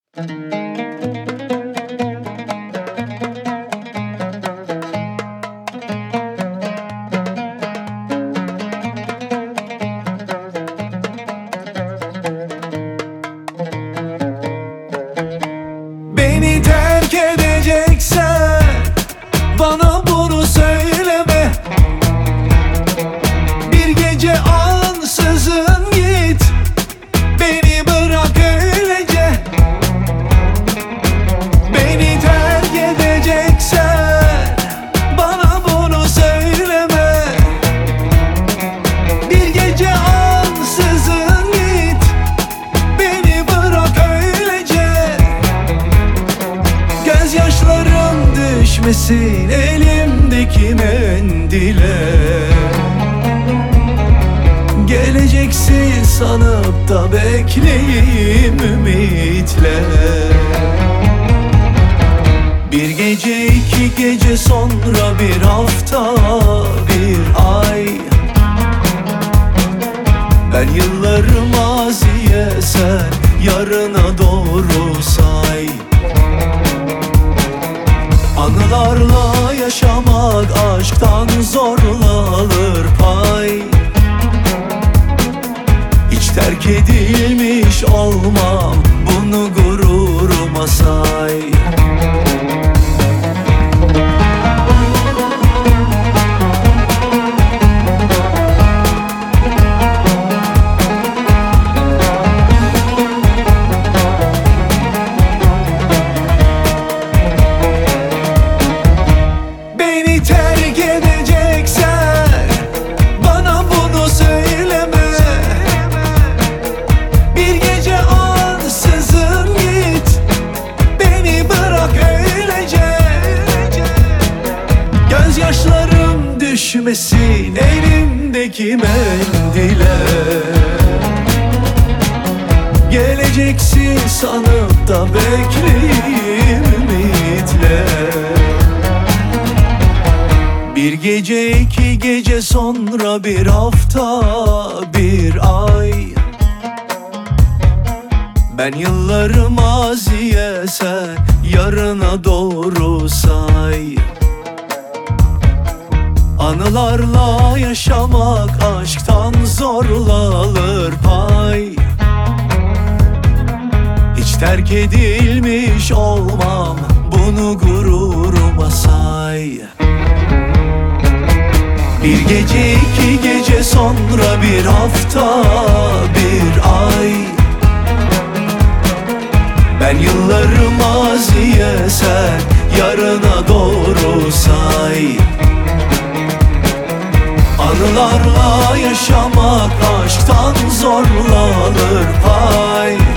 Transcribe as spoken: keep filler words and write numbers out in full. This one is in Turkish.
Beni terk edeceksen bana bunu söyleme. Bir gece ansızın git, beni bırak öylece. Beni terk edeceksen bana bunu söyleme. Bir gece ansızın git, beni bırak öylece. Gözyaşlarım düşmesin elimdeki mendile. Geleceksin sanıp da bekleyeyim ümitle. Bir gece iki gece sonra bir hafta bir ay. Ben yılları maziye, sen yarına doğru say. Anılarla yaşamak aşktan zorla alır pay. Hiç terk edilmiş olmam, bunu gururuma say. Beni terk edeceksen bana bunu söyleme. Bir gece ansızın git, beni bırak öylece. Gözyaşlarım düşmesin elimdeki mendile. Geleceksin sanıp da bekleyeyim ümitle. Bir gece iki gece sonra bir hafta bir ay. Ben yılları maziye, sen yarına doğru say. Anılarla yaşamak aşktan zorla alır pay. Hiç terk edilmiş olmam, bunu gururuma say. Bir gece iki gece sonra bir hafta bir ay. Ben yılları maziye, sen yarına doğru say. Anılarla yaşamak aşktan zorla alır pay.